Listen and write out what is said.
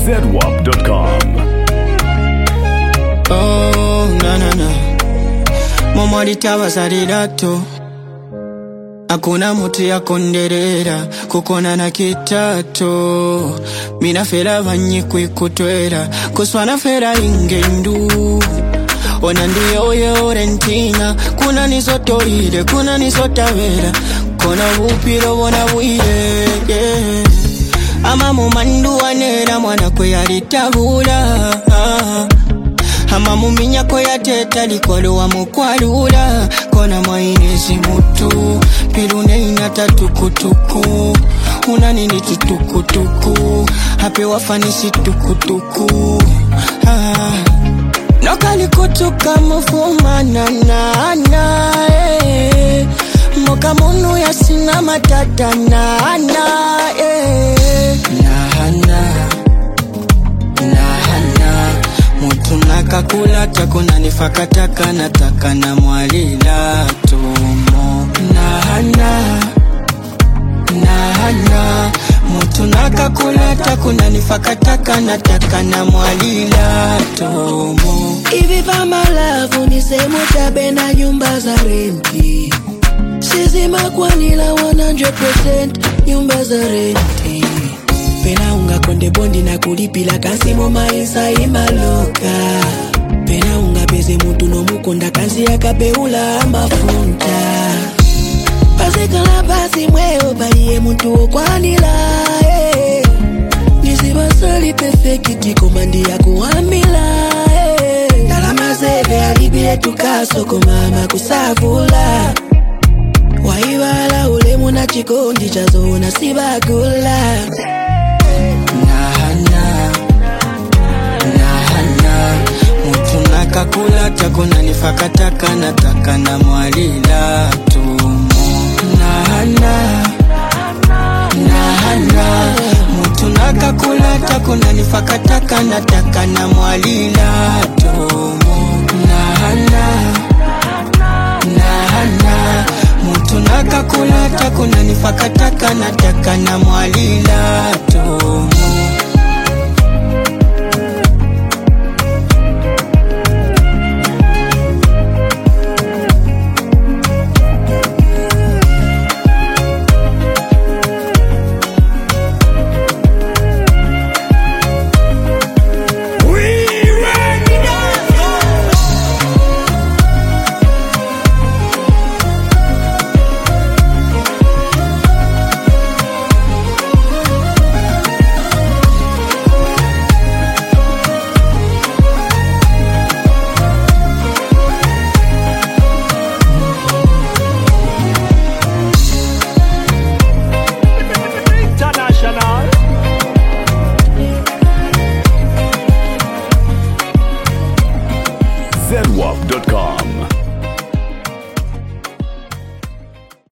zedwap.com. Oh, na Momo litawazalirato. Hakuna mutu ya konderera kukona na kitato. Mina fera vanyi kuikutwera kuswana fera ingendu. Ona ndiyo ye orentina kuna nisotoide kuna nisotavera kona upiro wana wire yeah. Ama mumandu wanera mwana kwe yalitabula ama muminya kwe yateta likolo wa mkwalula kona mainezi mutu pilune inata tukutuku una nini tutukutuku hape wafanisi tukutuku Nokali kutuka mufuma na Moka munu ya sina matata na Mutu nakakula takuna nifakataka nataka na mwalila tumo Mutu nakakula takuna nifakataka nataka na mwalila tomo Hivi vama lavu nisemu tabe na nyumba za renti Sizima kwa nila 100% nyumba za renti Pena unga konde bondi na kulipila kansi moma isa imaloka Pena unga peze mutu no mukonda kansi ya kabeula amafunta Pasikala pasi mweo paliye mutu kwa nila Nisibasali perfecti komandi ya kuhamila Dalama zebe alibile tukasoko mama kusavula Waiwala ulemu na chikondi chazo na sibagula Mutu nakakula takuna nifakataka nataka na mwalila tumo Mutu nakakula takuna nifakataka nataka na mwalila tomo Mutu nakakula takuna nifakataka nataka na mwalila tomo zedwap.com.